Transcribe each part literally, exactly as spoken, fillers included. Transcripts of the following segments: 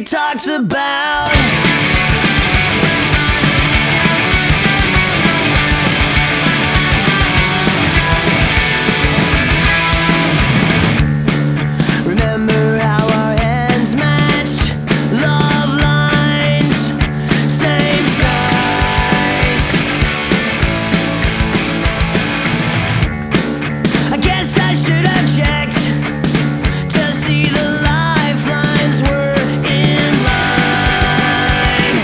we talked about. Remember how our hands matched, love lines, same size. I guess I should have checked to see the lifelines were in line.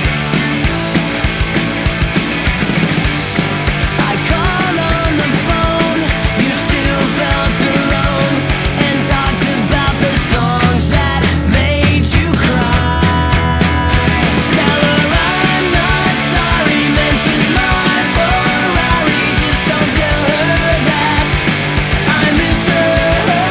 I called on the phone, you still felt alone, and talked about the songs that made you cry. Tell her I'm not sorry, mention my Ferrari, just don't tell her that I miss her.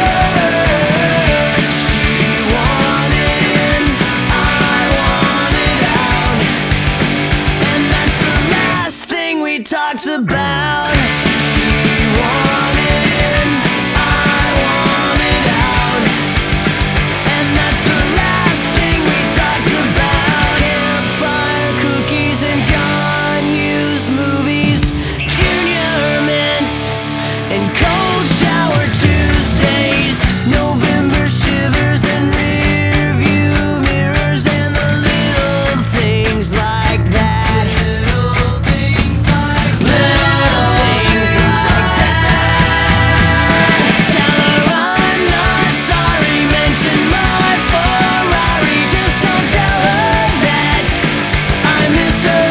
She wanted in, I wanted out, and that's the last thing we talked about. She wanted in, I wanted out, and that's the last thing we talked about. Campfire cookies and John Hughes movies, junior mints and cold shower Tuesdays, November shivers and rear view mirrors, and the little things like that. Little things like Little things like that. Tell her I'm not sorry, mention my Ferrari, just don't tell her that I miss her.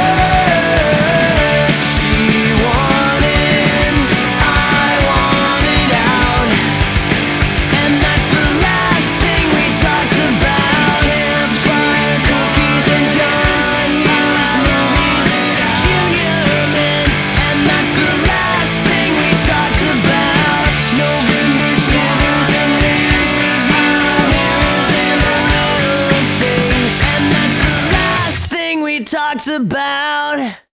She wanted in, I wanted out, and that's the last thing we talked about. Campfire cookies and John Hughes movies, junior mints, and that's the last thing we talked about. November shivers and rear view mirrors, and the little things, and that's the last thing we talked about.